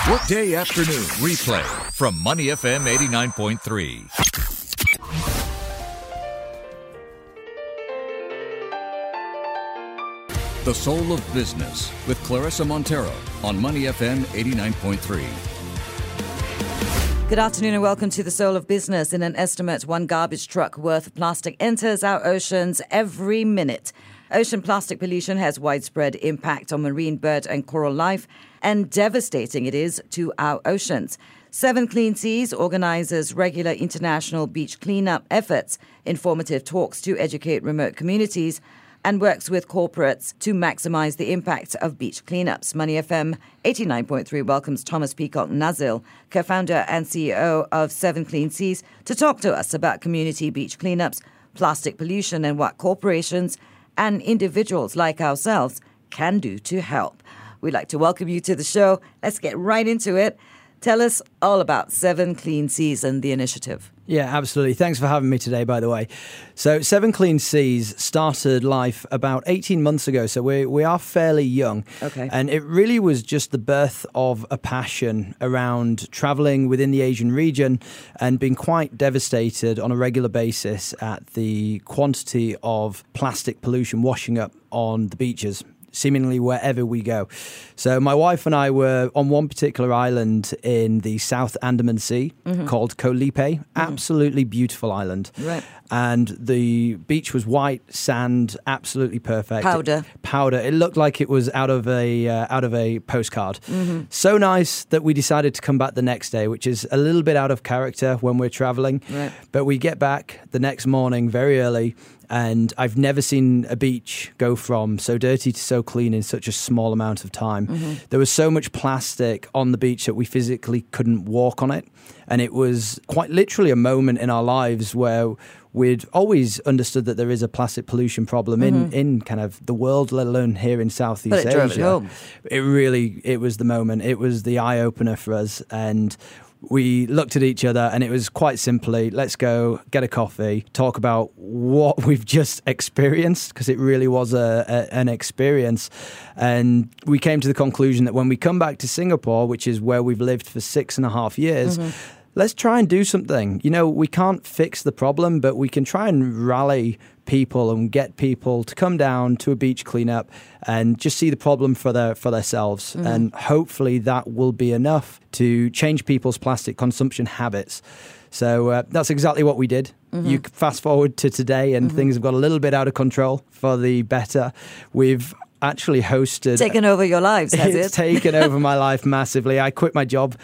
Workday afternoon replay from Money FM 89.3. The Soul of Business with Clarissa Montero on Money FM 89.3. Good afternoon and welcome to The Soul of Business. In an estimate, one garbage truck worth of plastic enters our oceans every minute. Ocean plastic pollution has widespread impact on marine bird and coral life, and devastating it is to our oceans. Seven Clean Seas organizes regular international beach cleanup efforts, informative talks to educate remote communities, and works with corporates to maximize the impact of beach cleanups. Money FM 89.3 welcomes Thomas Peacock Nazil, co-founder and CEO of Seven Clean Seas, to talk to us about community beach cleanups, plastic pollution, and what corporations and individuals like ourselves can do to help. We'd like to welcome you to the show. Let's get right into it. Tell us all about Seven Clean Seas and the initiative. Yeah, absolutely. Thanks for having me today, by the way. So Seven Clean Seas started life about 18 months ago, so we are fairly young. Okay. And it really was just the birth of a passion around traveling within the Asian region and being quite devastated on a regular basis at the quantity of plastic pollution washing up on the beaches, seemingly wherever we go. So my wife and I were on one particular island in the South Andaman Sea called Koh Lipe. Absolutely beautiful island. Right. And the beach was white, sand, absolutely perfect. Powder. It looked like it was out of a postcard. So nice that we decided to come back the next day, which is a little bit out of character when we're traveling. Right. But we get back the next morning very early, and I've never seen a beach go from so dirty to so clean in such a small amount of time. There was so much plastic on the beach that we physically couldn't walk on it. And it was quite literally a moment in our lives where we'd always understood that there is a plastic pollution problem in kind of the world, let alone here in Southeast Asia. But it drove it home. It was the moment. It was the eye-opener for us. And we looked at each other and it was quite simply, let's go get a coffee, talk about what we've just experienced, because it really was an experience. And we came to the conclusion that when we come back to Singapore, which is where we've lived for 6.5 years, let's try and do something. You know, we can't fix the problem, but we can try and rally people and get people to come down to a beach cleanup and just see the problem for themselves. And hopefully that will be enough to change people's plastic consumption habits. So that's exactly what we did. You fast forward to today and things have got a little bit out of control for the better. We've actually hosted... Taken over your lives, has it? It's taken over my life massively. I quit my job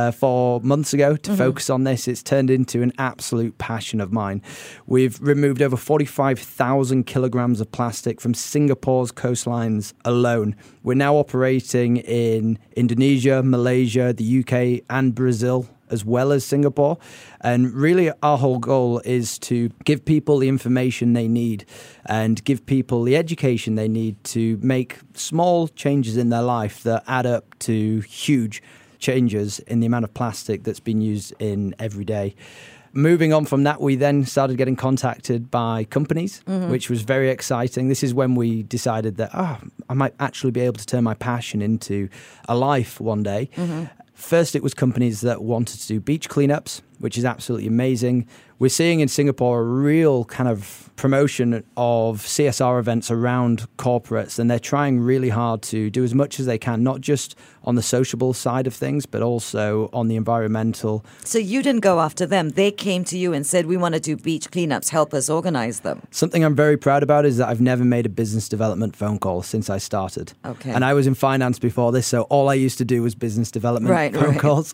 4 months ago to focus on this. It's turned into an absolute passion of mine. We've removed over 45,000 kilograms of plastic from Singapore's coastlines alone. We're now operating in Indonesia, Malaysia, the UK and Brazil, as well as Singapore. And really our whole goal is to give people the information they need and give people the education they need to make small changes in their life that add up to huge changes in the amount of plastic that's been used in every day. Moving on from that, we then started getting contacted by companies, which was very exciting. This is when we decided that, I might actually be able to turn my passion into a life one day. First, it was companies that wanted to do beach cleanups, which is absolutely amazing. We're seeing in Singapore a real kind of promotion of CSR events around corporates, and they're trying really hard to do as much as they can, not just on the sociable side of things, but also on the environmental. So you didn't go after them. They came to you and said, we want to do beach cleanups. Help us organize them. Something I'm very proud about is that I've never made a business development phone call since I started. Okay. And I was in finance before this, so all I used to do was business development phone calls.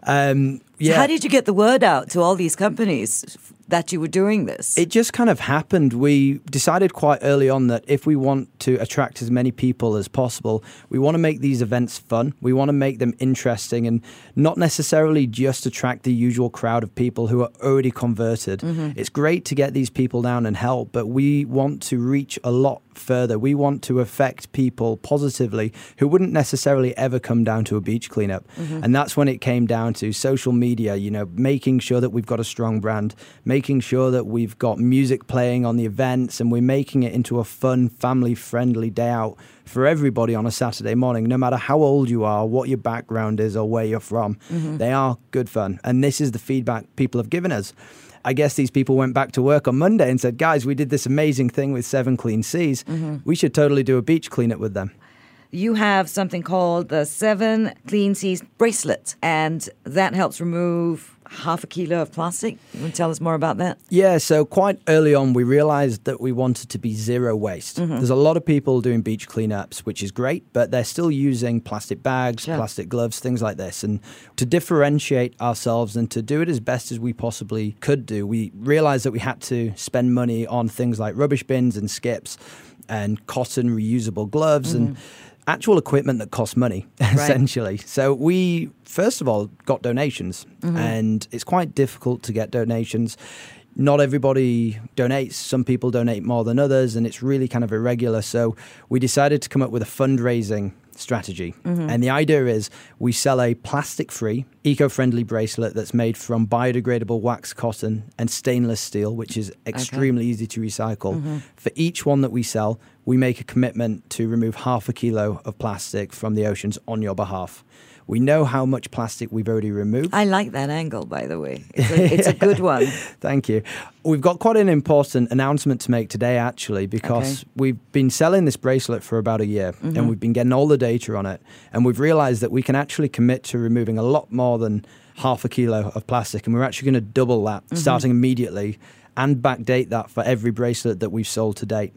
So how did you get the word out to all these companies that you were doing this? It just kind of happened. We decided quite early on that if we want to attract as many people as possible, we want to make these events fun. We want to make them interesting and not necessarily just attract the usual crowd of people who are already converted. It's great to get these people down and help, but we want to reach a lot further. We want to affect people positively who wouldn't necessarily ever come down to a beach cleanup. And that's when it came down to social media, you know, making sure that we've got a strong brand, making sure that we've got music playing on the events, and we're making it into a fun, family-friendly day out for everybody on a Saturday morning, no matter how old you are, what your background is, or where you're from. They are good fun. And this is the feedback people have given us. I guess these people went back to work on Monday and said, guys, we did this amazing thing with 7 Clean Seas. We should totally do a beach cleanup with them. You have something called the 7 Clean Seas bracelet, and that helps remove half a kilo of plastic. You want to tell us more about that? Yeah, so quite early on, we realized that we wanted to be zero waste. There's a lot of people doing beach cleanups, which is great, but they're still using plastic bags, plastic gloves, things like this. And to differentiate ourselves and to do it as best as we possibly could do, we realized that we had to spend money on things like rubbish bins and skips and cotton reusable gloves and actual equipment that costs money, essentially. So we, first of all, got donations, and it's quite difficult to get donations. Not everybody donates. Some people donate more than others, and it's really kind of irregular. So we decided to come up with a fundraising strategy. And the idea is we sell a plastic-free, eco-friendly bracelet that's made from biodegradable wax cotton and stainless steel, which is extremely easy to recycle. For each one that we sell, we make a commitment to remove half a kilo of plastic from the oceans on your behalf. We know how much plastic we've already removed. I like that angle, by the way. It's a good one. Thank you. We've got quite an important announcement to make today, actually, because we've been selling this bracelet for about a year, and we've been getting all the data on it, and we've realized that we can actually commit to removing a lot more than half a kilo of plastic, and we're actually going to double that starting immediately and backdate that for every bracelet that we've sold to date.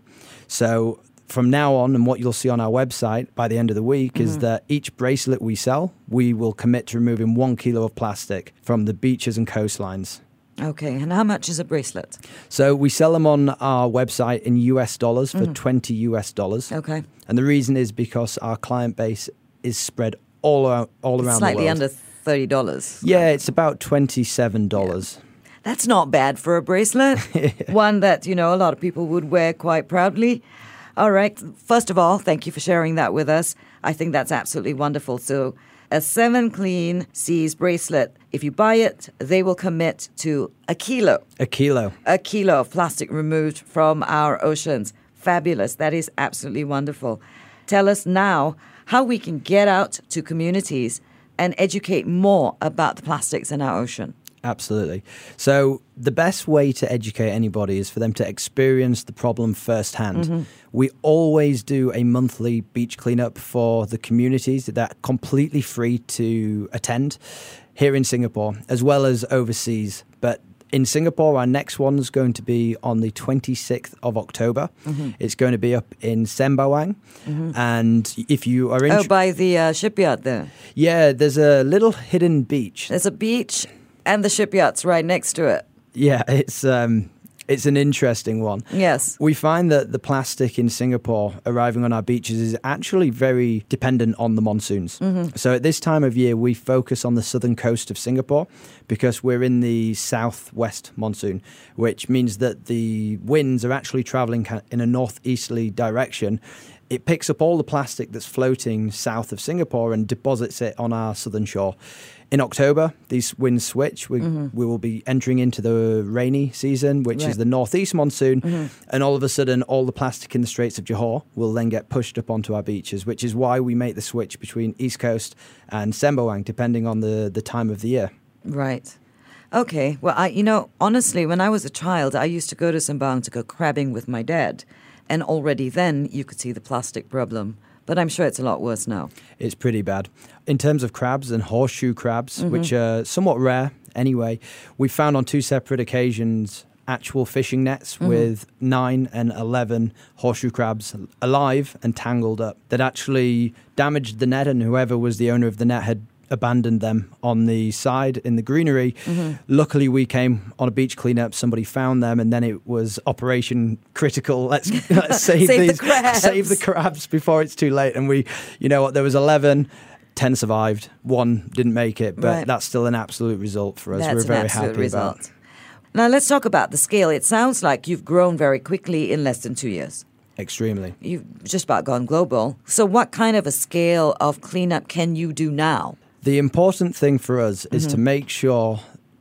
So from now on, and what you'll see on our website by the end of the week is that each bracelet we sell, we will commit to removing 1 kilo of plastic from the beaches and coastlines. Okay, and how much is a bracelet? So we sell them on our website in US dollars for $20 US. Okay. And the reason is because our client base is spread all around the world. Slightly under $30. Yeah, it's about $27. That's not bad for a bracelet. One that, a lot of people would wear quite proudly. All right. First of all, thank you for sharing that with us. I think that's absolutely wonderful. So a 7 Clean Seas bracelet, if you buy it, they will commit to a kilo. A kilo. A kilo of plastic removed from our oceans. Fabulous. That is absolutely wonderful. Tell us now how we can get out to communities and educate more about the plastics in our ocean. Absolutely. So the best way to educate anybody is for them to experience the problem firsthand. We always do a monthly beach cleanup for the communities that are completely free to attend here in Singapore, as well as overseas. But in Singapore, our next one's going to be on the 26th of October. It's going to be up in Sembawang. And if you are by the shipyard there? Yeah, there's a little hidden beach. There's a beach and the shipyard's right next to it. Yeah, it's an interesting one. Yes. We find that the plastic in Singapore arriving on our beaches is actually very dependent on the monsoons. So at this time of year, we focus on the southern coast of Singapore because we're in the southwest monsoon, which means that the winds are actually traveling in a northeasterly direction. It picks up all the plastic that's floating south of Singapore and deposits it on our southern shore. In October, these winds switch. We will be entering into the rainy season, which is the northeast monsoon. And all of a sudden, all the plastic in the Straits of Johor will then get pushed up onto our beaches, which is why we make the switch between East Coast and Sembawang, depending on the time of the year. Right. Okay. Well, honestly, when I was a child, I used to go to Sembawang to go crabbing with my dad. And already then, you could see the plastic problem. But I'm sure it's a lot worse now. It's pretty bad. In terms of crabs and horseshoe crabs, which are somewhat rare anyway, we found on 2 separate occasions actual fishing nets with 9 and 11 horseshoe crabs alive and tangled up that actually damaged the net, and whoever was the owner of the net had abandoned them on the side in the greenery. Luckily, we came on a beach cleanup. Somebody found them, and then it was Operation Critical. Let's save the crabs before it's too late. And there was 11. 10 survived. 1 didn't make it, but that's still an absolute result for us. We're very happy about it. Now let's talk about the scale. It sounds like you've grown very quickly in less than 2 years. Extremely. You've just about gone global. So what kind of a scale of cleanup can you do now? The important thing for us is to make sure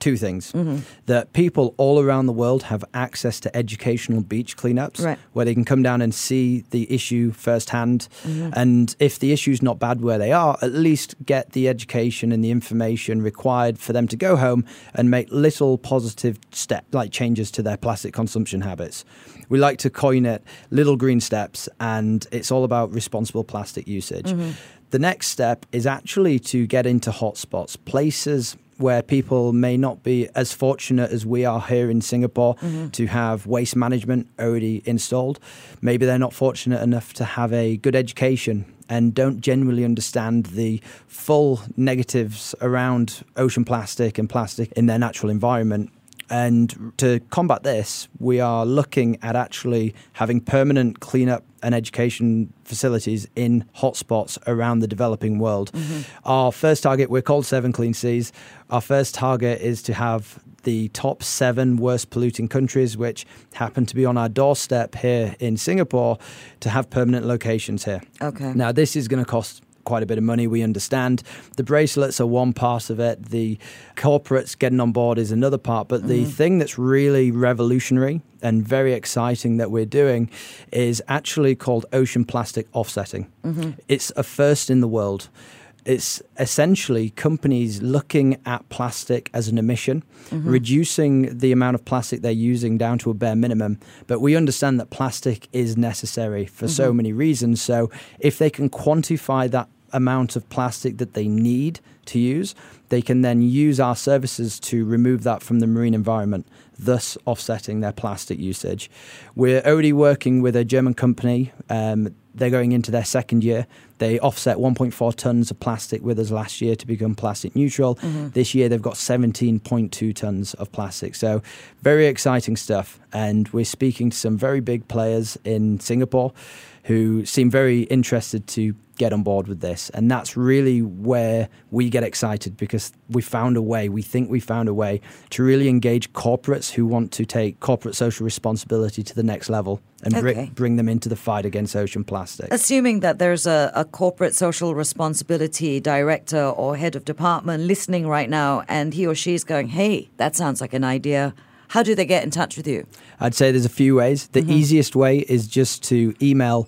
two things. That people all around the world have access to educational beach cleanups where they can come down and see the issue firsthand. And if the issue's not bad where they are, at least get the education and the information required for them to go home and make little positive changes to their plastic consumption habits. We like to coin it little green steps, and it's all about responsible plastic usage. The next step is actually to get into hotspots, places where people may not be as fortunate as we are here in Singapore to have waste management already installed. Maybe they're not fortunate enough to have a good education and don't genuinely understand the full negatives around ocean plastic and plastic in their natural environment. And to combat this, we are looking at actually having permanent cleanup and education facilities in hotspots around the developing world. Our first target, we're called 7 Clean Seas. Our first target is to have the top 7 worst polluting countries, which happen to be on our doorstep here in Singapore, to have permanent locations here. Okay. Now, this is going to cost quite a bit of money, we understand. The bracelets are one part of it. The corporates getting on board is another part. But the thing that's really revolutionary and very exciting that we're doing is actually called ocean plastic offsetting. It's a first in the world. It's essentially companies looking at plastic as an emission, reducing the amount of plastic they're using down to a bare minimum. But we understand that plastic is necessary for so many reasons. So if they can quantify that amount of plastic that they need to use, they can then use our services to remove that from the marine environment, thus offsetting their plastic usage. We're already working with a German company. They're going into their second year. They offset 1.4 tons of plastic with us last year to become plastic neutral. This year, they've got 17.2 tons of plastic. So very exciting stuff. And we're speaking to some very big players in Singapore who seem very interested to get on board with this. And that's really where we get excited, because we found a way, we think we found a way to really engage corporates who want to take corporate social responsibility to the next level and bring them into the fight against ocean plastic. Assuming that there's a corporate social responsibility director or head of department listening right now, and he or she is going, hey, that sounds like an idea. How do they get in touch with you? I'd say there's a few ways. The easiest way is just to email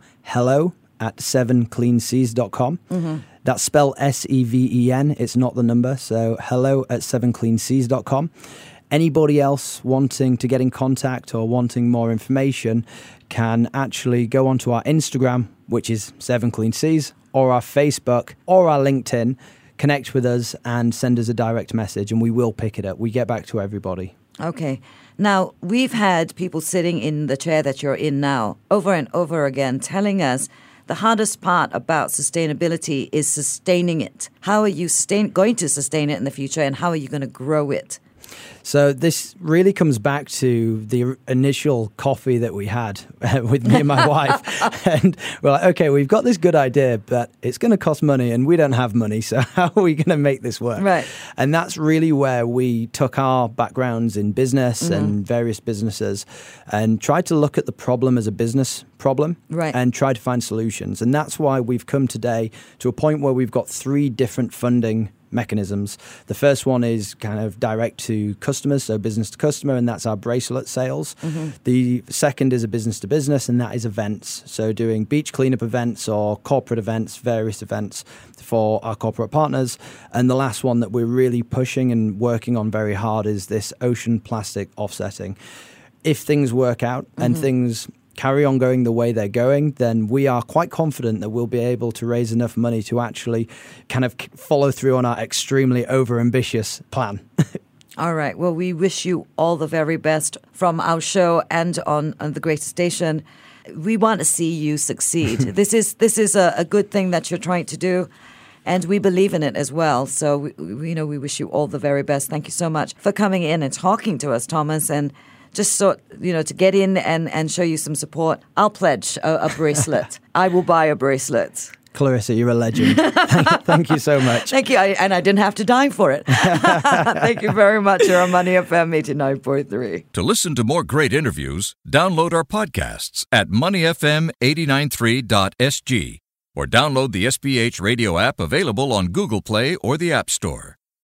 hello@7cleanseas.com. That's spelled SEVEN. It's not the number. So hello@7cleanseas.com. Anybody else wanting to get in contact or wanting more information can actually go onto our Instagram, which is 7 Clean Seas, or our Facebook or our LinkedIn, connect with us and send us a direct message, and we will pick it up. We get back to everybody. Okay. Now, we've had people sitting in the chair that you're in now over and over again telling us the hardest part about sustainability is sustaining it. How are you going to sustain it in the future, and how are you going to grow it? So this really comes back to the initial coffee that we had with me and my wife. And we're like, okay, we've got this good idea, but it's going to cost money and we don't have money. So how are we going to make this work? Right. And that's really where we took our backgrounds in business and various businesses and tried to look at the problem as a business problem and try to find solutions. And that's why we've come today to a point where we've got 3 different funding mechanisms. The first one is kind of direct to customers, so business to customer, and that's our bracelet sales. The second is a business to business, and that is events. So doing beach cleanup events or corporate events, various events for our corporate partners. And the last one that we're really pushing and working on very hard is this ocean plastic offsetting. If things work out and things carry on going the way they're going, then we are quite confident that we'll be able to raise enough money to actually kind of follow through on our extremely over-ambitious plan. All right. Well, we wish you all the very best from our show and on the Greater Station. We want to see you succeed. This is a good thing that you're trying to do, and we believe in it as well. So, we wish you all the very best. Thank you so much for coming in and talking to us, Thomas, and just to get in and show you some support. I'll pledge a bracelet. I will buy a bracelet. Clarissa, you're a legend. Thank you so much. Thank you. And I didn't have to dine for it. Thank you very much. You're on Money FM 89.3. To listen to more great interviews, download our podcasts at moneyfm893.sg or download the SPH radio app available on Google Play or the App Store.